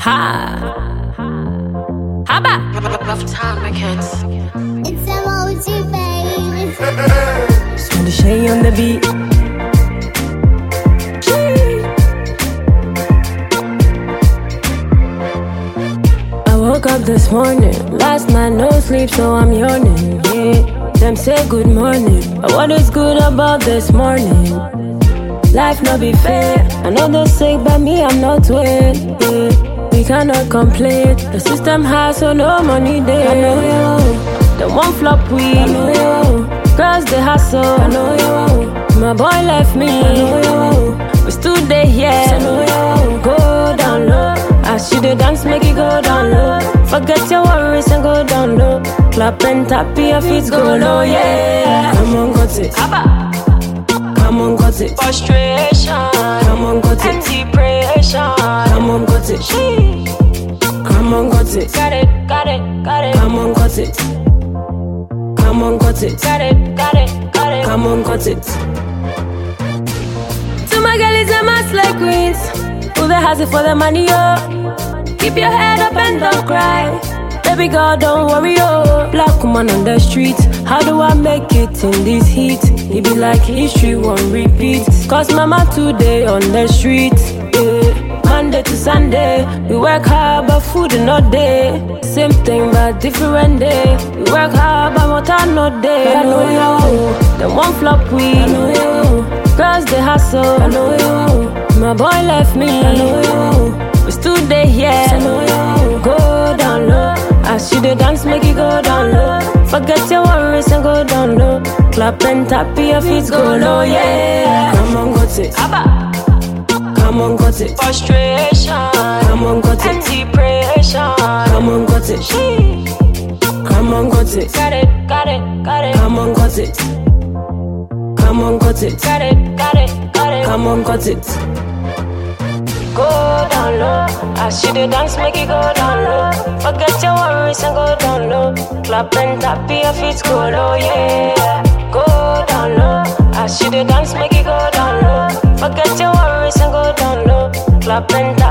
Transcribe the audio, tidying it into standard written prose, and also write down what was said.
Haba. Rough time records. It's emoji, baby. Smell the shade on the beat. I woke up this morning. Last night no sleep, so I'm yawning. Yeah. Them say good morning, but what is good about this morning? Life no be fair. I know they're sick, but me I'm not well. Yeah. We cannot complain. The system high, so no money there. I know you. The one flop we. I know you. Girls they hustle. I know you. My boy left me. I know you. We stood there, yeah. I know you. Go down low. I should dance, make it go down low. Forget your worries and go down low. Clap and tap your feet, go low, yeah. Come on, got it. Come on, got it. Frustration. Come on, got And it. depression. Come on, got it. Come on, got it. Got it, got it, got it. Come on, got it. Come on, got it. Got it, got it, got it. Come on, got it. To my girl is a mass like queens. Who the has it for the money, yo? Keep your head up and don't cry. Baby girl, don't worry, yo. Black woman on the street. How do I make it in this heat? It be like history won't repeat. Cause mama today on the street, yeah. Monday to Sunday, we work hard but food not day. Same thing but different day. We work hard but water not day. I know you, the one flop we. I know you, girls they hustle. I know you, my boy left me. I know you, we stood there, yeah. I know you, go down low. I should dance, make it go down low. Forget your worries and go down low. Clap and tap your feet, go low, yeah. Come on, got it. Come on, got it. Frustration. Come on, got And it. depression. Come on, got it. Come on, got it. Got it, got it, got it. Come on, got it. Come on, got it. Got it, got it, got it. Come on, got it. Go down low. I should dance, make it go down low. Forget your worries and go down low. Clap and tap your feet, go low, yeah. Go down low. I should dance, make it go down low. Forget your worries and go down low. Clap and tap